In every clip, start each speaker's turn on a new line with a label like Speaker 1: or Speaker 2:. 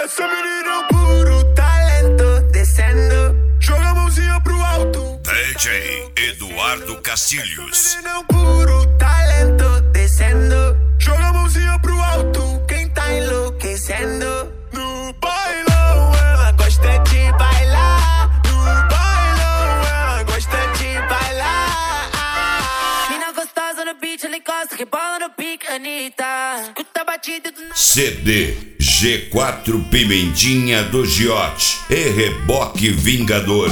Speaker 1: Essa menina é um puro talento, descendo, joga a mãozinha pro alto.
Speaker 2: DJ Eduardo Castilhos.
Speaker 1: Essa menina é um puro talento, descendo, joga a mãozinha pro alto. Quem tá enlouquecendo? No bailão ela gosta de bailar. No bailão ela gosta de bailar.
Speaker 3: Mina gostosa no beat, ela encosta, rebola no pique, Anitta. Escuta a batida do...
Speaker 2: CD G4 Pimentinha do Giote e Reboque Vingador.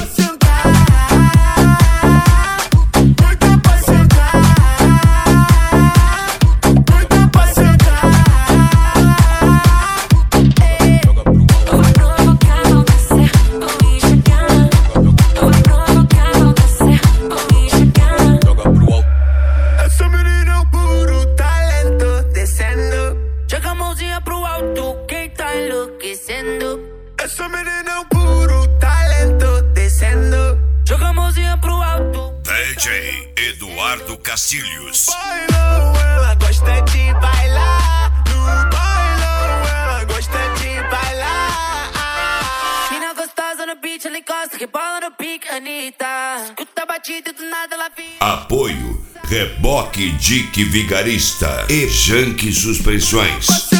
Speaker 1: Essa menina é um puro talento, descendo,
Speaker 3: Joga a mãozinha pro alto, quem tá enlouquecendo?
Speaker 1: essa menina é um puro talento, descendo.
Speaker 3: Joga a mãozinha pro alto.
Speaker 2: DJ Eduardo Castilhos.
Speaker 1: Bailão ela gosta de bailar. No bailão ela gosta de bailar.
Speaker 3: Mina gostosa no beat, ela encosta, rebola no pique, Anitta. Escuta a batida do nada, ela vira.
Speaker 2: Apoio Reboque Dick Vigarista e Janque Suspensões.